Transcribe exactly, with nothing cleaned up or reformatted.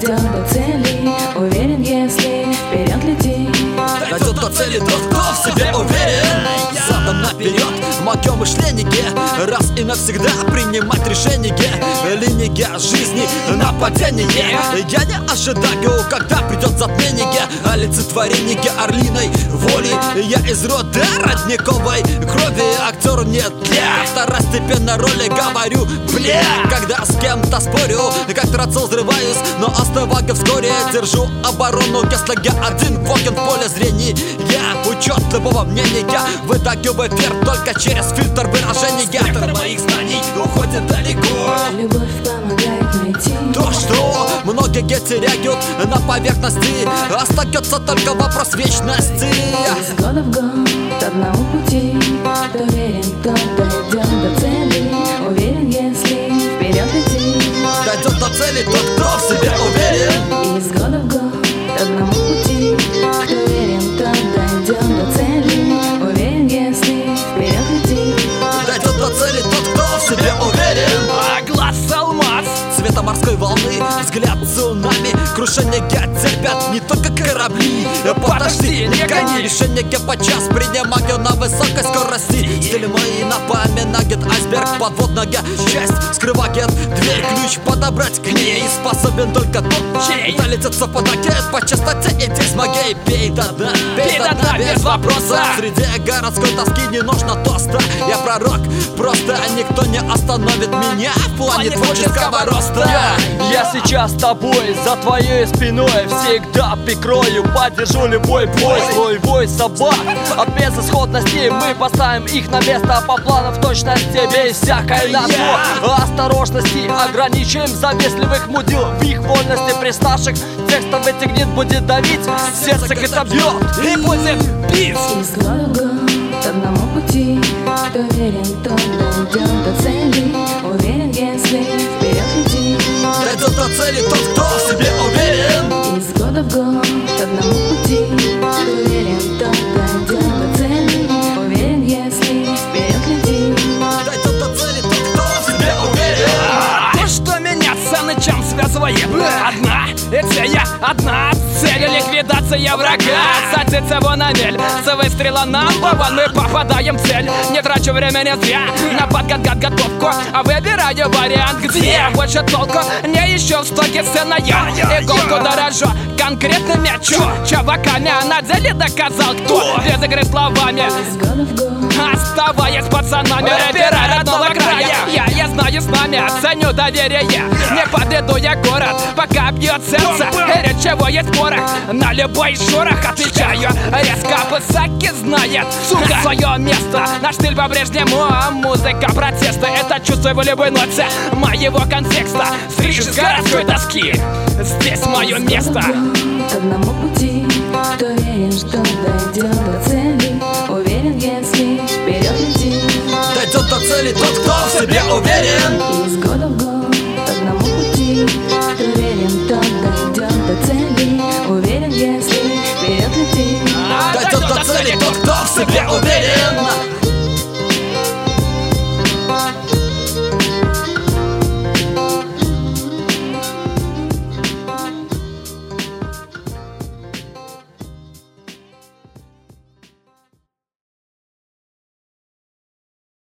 дойдет до цели. Уверен, если вперед летит. Дойдет до цели тот, кто в себе уверен. Задом наперед, в моем мышлении раз и навсегда принимать решение. Линии жизни, нападение. Я не ожидаю, когда придет затмение. Олицетворение орлиной воли. Я из рода родниковой крови. Актеру нет для второстепенной роли. Говорю, бля, когда с кем-то спорю, как трацел взрываюсь, но остываю вскоре. Держу оборону, если я один воин в поле зрения. Я учет любого мнения вытягиваю вверх только через фильтр выражения. Фильтр моих знаний уходит далеко. Любовь помогает найти то, что многие теряют на поверхности. Остается только вопрос вечности. Из года в год одному пути. Кто верен, тот дойдет до цели. Уверен, если вперед идти. Дойдет до цели тот, кто в себе уверен. Из года в год одному пути. Кто верен, тот дойдет до цели. Уверен, если вперед идти. Дойдет до цели тот, кто в себе уверен. А глаз алмаз, цвета морской волны, взгляд цунами. Крушение терпят не только корабли. Подожди, не гони. Решение подчас принимаю на высокой скорости. Стиль мой напоминает айсберг. Подводная часть скрывает дверь. Ключ подобрать к ней способен только тот, чей долетит совпадает по частоте. И здесь моей пей до дна, пей до дна без вопроса. Среди городской тоски не нужно тоста. Я пророк, просто никто не остановит меня в плане творческого роста. Я, я сейчас с тобой, за твоей спиной всегда прикрою, поддержу любой бой. Свой бой собак от безысходности мы поставим их на место по плану в точности, без всякой на то осторожности. Ограничим завистливых мудил в их вольности. При старших текстов эти гнет будет давить, сердце это бьет и будет бить. Из года в год одному пути. Кто верен, тот дойдет до цели. Уверен, если вперед идти. Дойдет до цели тот, кто в себе уверен. Из года в год одному пути. Кто верен, тот дойдет до цели. Уверен, если вперед летит. Дойдет до цели тот, кто в себе уверен. То, что меня цены чем связывает одна, это я одна цель, ликвидация врага. Садится его на мель, с выстрела на бабан мы попадаем в цель. Не трачу времени зря на подготовку, а выбираю вариант, где больше толку. Не еще в стоке цена я иголку дорожу конкретными чуваками. А на деле доказал, кто без игры словами. Из года в год Оставаясь пацанами рэпера родного края. Я, я знаю с нами, ценю доверие. Не подведу я город, пока бьет сердце. Перед чего есть порох, на любой шорох отвечаю. Резко высоки знает, сука, свое место. Наш стиль по-прежнему, а музыка протеста. Это чувство в любой ноте моего контекста. Стриж с городской доски, здесь мое место. К одному пути. Кто верен, что дойдет до цели. Уверен, если вперед летит. Дойдет до цели тот, кто в себе уверен. Из года в год к одному пути. Кто верен, тот дойдет до цели. Уверен, если вперед летит. Дойдет до цели тот, кто в себе уверен.